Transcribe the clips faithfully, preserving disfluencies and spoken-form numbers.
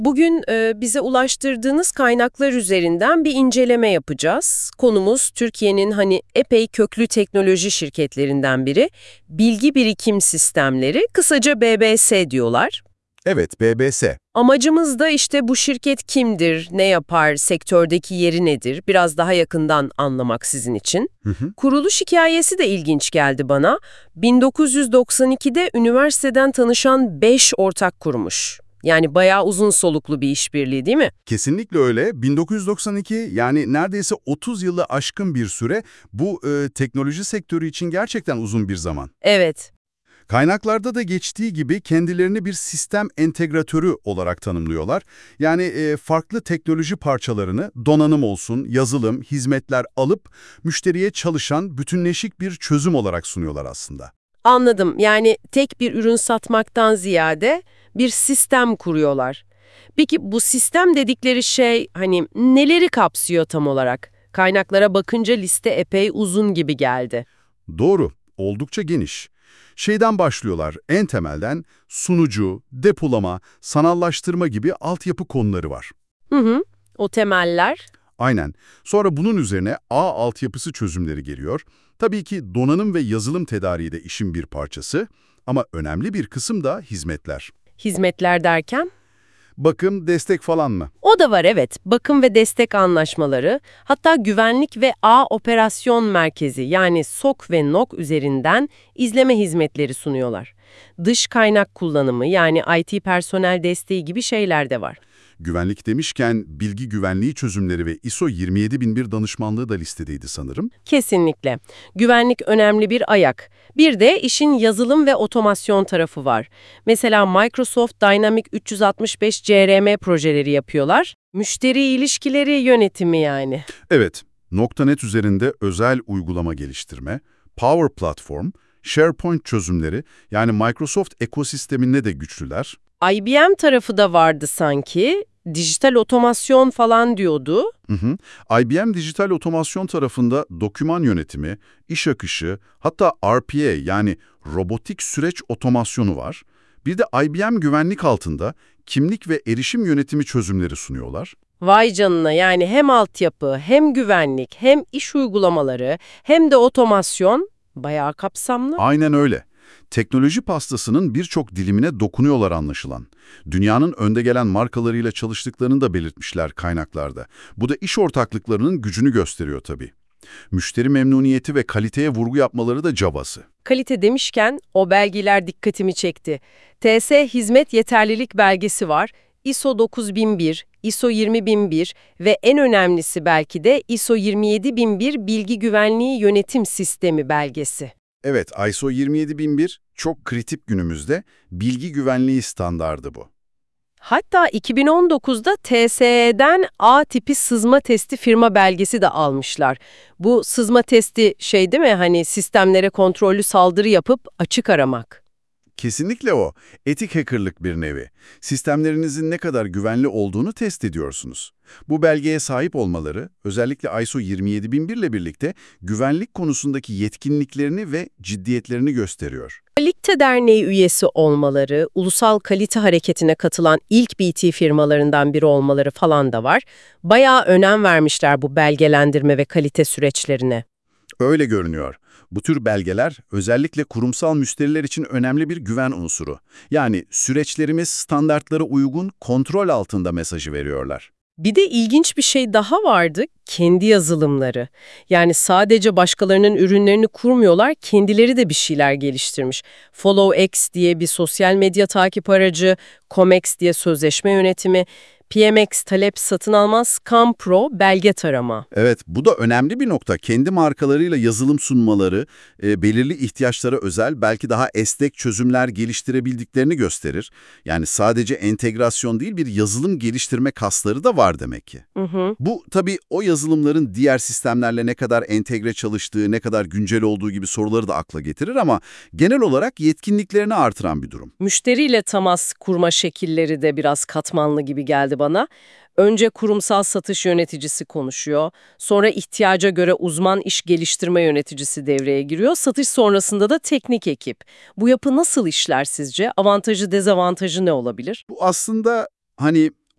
Bugün e, bize ulaştırdığınız kaynaklar üzerinden bir inceleme yapacağız. Konumuz Türkiye'nin hani epey köklü teknoloji şirketlerinden biri. Bilgi Birikim Sistemleri, kısaca B B S diyorlar. Evet, B B S. Amacımız da işte bu şirket kimdir, ne yapar, sektördeki yeri nedir biraz daha yakından anlamak sizin için. Hı hı. Kuruluş hikayesi de ilginç geldi bana. bin dokuz yüz doksan ikide üniversiteden tanışan beş ortak kurmuş. Yani bayağı uzun soluklu bir işbirliği değil mi? Kesinlikle öyle. bin dokuz yüz doksan iki yani neredeyse otuz yılı aşkın bir süre bu e, teknoloji sektörü için gerçekten uzun bir zaman. Evet. Kaynaklarda da geçtiği gibi kendilerini bir sistem entegratörü olarak tanımlıyorlar. Yani e, farklı teknoloji parçalarını donanım olsun, yazılım, hizmetler alıp müşteriye çalışan bütünleşik bir çözüm olarak sunuyorlar aslında. Anladım. Yani tek bir ürün satmaktan ziyade bir sistem kuruyorlar. Peki bu sistem dedikleri şey hani neleri kapsıyor tam olarak? Kaynaklara bakınca liste epey uzun gibi geldi. Doğru, oldukça geniş. Şeyden başlıyorlar, en temelden sunucu, depolama, sanallaştırma gibi altyapı konuları var. Hı hı. O temeller. Aynen. Sonra bunun üzerine ağ altyapısı çözümleri geliyor. Tabii ki donanım ve yazılım tedariği de işin bir parçası ama önemli bir kısım da hizmetler. Hizmetler derken? Bakım, destek falan mı? O da var, evet. Bakım ve destek anlaşmaları, hatta güvenlik ve ağ operasyon merkezi yani S O C ve N O C üzerinden izleme hizmetleri sunuyorlar. Dış kaynak kullanımı yani I T personel desteği gibi şeyler de var. Güvenlik demişken bilgi güvenliği çözümleri ve I S O yirmi yedi bin bir danışmanlığı da listedeydi sanırım. Kesinlikle. Güvenlik önemli bir ayak. Bir de işin yazılım ve otomasyon tarafı var. Mesela Microsoft Dynamics üç yüz altmış beş C R M projeleri yapıyorlar. Müşteri ilişkileri yönetimi yani. Evet, .NET üzerinde özel uygulama geliştirme, Power Platform, SharePoint çözümleri yani Microsoft ekosisteminde de güçlüler. I B M tarafı da vardı sanki. Dijital otomasyon falan diyordu. Hı hı. I B M dijital otomasyon tarafında doküman yönetimi, iş akışı, hatta R P A yani robotik süreç otomasyonu var. Bir de I B M güvenlik altında kimlik ve erişim yönetimi çözümleri sunuyorlar. Vay canına, yani hem altyapı, hem güvenlik, hem iş uygulamaları, hem de otomasyon bayağı kapsamlı. Aynen öyle. Teknoloji pastasının birçok dilimine dokunuyorlar anlaşılan. Dünyanın önde gelen markalarıyla çalıştıklarını da belirtmişler kaynaklarda. Bu da iş ortaklıklarının gücünü gösteriyor tabii. Müşteri memnuniyeti ve kaliteye vurgu yapmaları da cabası. Kalite demişken o belgeler dikkatimi çekti. T S Hizmet Yeterlilik Belgesi var, I S O dokuz bin bir, I S O yirmi bin bir ve en önemlisi belki de I S O yirmi yedi bin bir Bilgi Güvenliği Yönetim Sistemi belgesi. Evet, I S O yirmi yedi bin bir çok kritik günümüzde bilgi güvenliği standardı bu. Hatta iki bin on dokuzda T S E'den A tipi sızma testi firma belgesi de almışlar. Bu sızma testi şey değil mi, hani sistemlere kontrollü saldırı yapıp açık aramak. Kesinlikle o. Etik hackerlık bir nevi. Sistemlerinizin ne kadar güvenli olduğunu test ediyorsunuz. Bu belgeye sahip olmaları, özellikle I S O yirmi yedi bin bir ile birlikte güvenlik konusundaki yetkinliklerini ve ciddiyetlerini gösteriyor. Kalite Derneği üyesi olmaları, ulusal kalite hareketine katılan ilk B T firmalarından biri olmaları falan da var. Bayağı önem vermişler bu belgelendirme ve kalite süreçlerine. Öyle görünüyor. Bu tür belgeler özellikle kurumsal müşteriler için önemli bir güven unsuru. Yani süreçlerimiz standartlara uygun, kontrol altında mesajı veriyorlar. Bir de ilginç bir şey daha vardı, kendi yazılımları. Yani sadece başkalarının ürünlerini kurmuyorlar, kendileri de bir şeyler geliştirmiş. FollowX diye bir sosyal medya takip aracı, Comex diye sözleşme yönetimi, P M X talep satın almaz, Scam Pro belge tarama. Evet, bu da önemli bir nokta. Kendi markalarıyla yazılım sunmaları, e, belirli ihtiyaçlara özel, belki daha esnek çözümler geliştirebildiklerini gösterir. Yani sadece entegrasyon değil, bir yazılım geliştirme kasları da var demek ki. Hı hı. Bu tabii o yazılımların diğer sistemlerle ne kadar entegre çalıştığı, ne kadar güncel olduğu gibi soruları da akla getirir ama genel olarak yetkinliklerini artıran bir durum. Müşteriyle temas kurma şekilleri de biraz katmanlı gibi geldi bana. Önce kurumsal satış yöneticisi konuşuyor, sonra ihtiyaca göre uzman iş geliştirme yöneticisi devreye giriyor, satış sonrasında da teknik ekip. Bu yapı nasıl işler sizce? Avantajı, dezavantajı ne olabilir? Bu aslında hani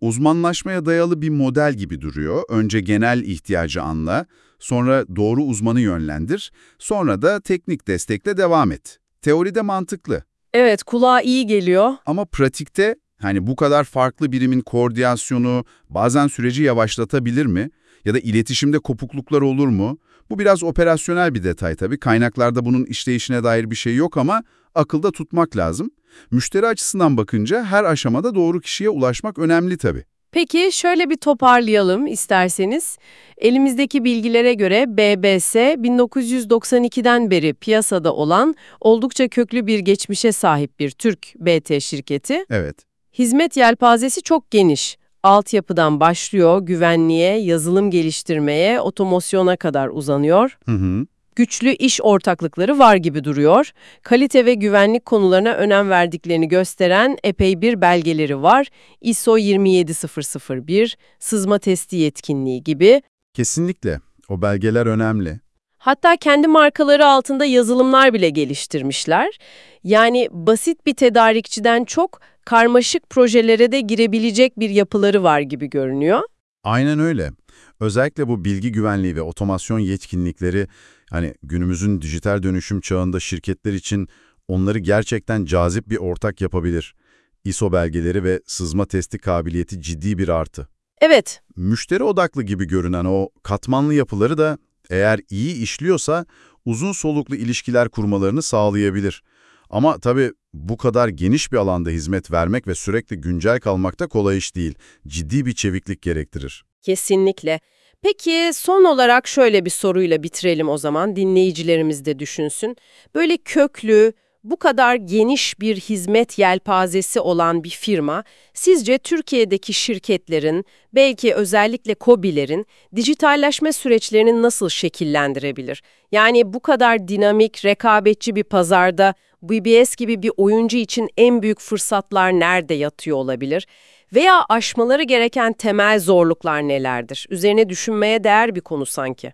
Uzmanlaşmaya dayalı bir model gibi duruyor. Önce genel ihtiyacı anla, sonra doğru uzmanı yönlendir, sonra da teknik destekle devam et. Teoride mantıklı Evet, kulağa iyi geliyor. ama pratikte hani bu kadar farklı birimin koordinasyonu bazen süreci yavaşlatabilir mi? Ya da iletişimde kopukluklar olur mu? Bu biraz operasyonel bir detay tabii. Kaynaklarda bunun işleyişine dair bir şey yok ama akılda tutmak lazım. Müşteri açısından bakınca her aşamada doğru kişiye ulaşmak önemli tabii. Peki şöyle bir toparlayalım isterseniz. Elimizdeki bilgilere göre B B S bin dokuz yüz doksan ikiden beri piyasada olan oldukça köklü bir geçmişe sahip bir Türk B T şirketi. Evet. Hizmet yelpazesi çok geniş. Altyapıdan başlıyor, güvenliğe, yazılım geliştirmeye, otomosyona kadar uzanıyor. Hı hı. Güçlü iş ortaklıkları var gibi duruyor. Kalite ve güvenlik konularına önem verdiklerini gösteren epey bir belgeleri var. I S O yirmi yedi bin bir, sızma testi yetkinliği gibi. Kesinlikle. O belgeler önemli. Hatta kendi markaları altında yazılımlar bile geliştirmişler. Yani basit bir tedarikçiden çok karmaşık projelere de girebilecek bir yapıları var gibi görünüyor. Aynen öyle. Özellikle bu bilgi güvenliği ve otomasyon yetkinlikleri hani günümüzün dijital dönüşüm çağında şirketler için onları gerçekten cazip bir ortak yapabilir. I S O belgeleri ve sızma testi kabiliyeti ciddi bir artı. Evet, Müşteri odaklı gibi görünen o katmanlı yapıları da eğer iyi işliyorsa uzun soluklu ilişkiler kurmalarını sağlayabilir. Ama tabii bu kadar geniş bir alanda hizmet vermek ve sürekli güncel kalmak da kolay iş değil. Ciddi bir çeviklik gerektirir. kesinlikle. Peki son olarak şöyle bir soruyla bitirelim o zaman, dinleyicilerimiz de düşünsün. Böyle köklü, bu kadar geniş bir hizmet yelpazesi olan bir firma, sizce Türkiye'deki şirketlerin, belki özellikle KOBİ'lerin dijitalleşme süreçlerini nasıl şekillendirebilir? Yani bu kadar dinamik, rekabetçi bir pazarda B B S gibi bir oyuncu için en büyük fırsatlar nerede yatıyor olabilir? Veya aşmaları gereken temel zorluklar nelerdir? Üzerine düşünmeye değer bir konu sanki.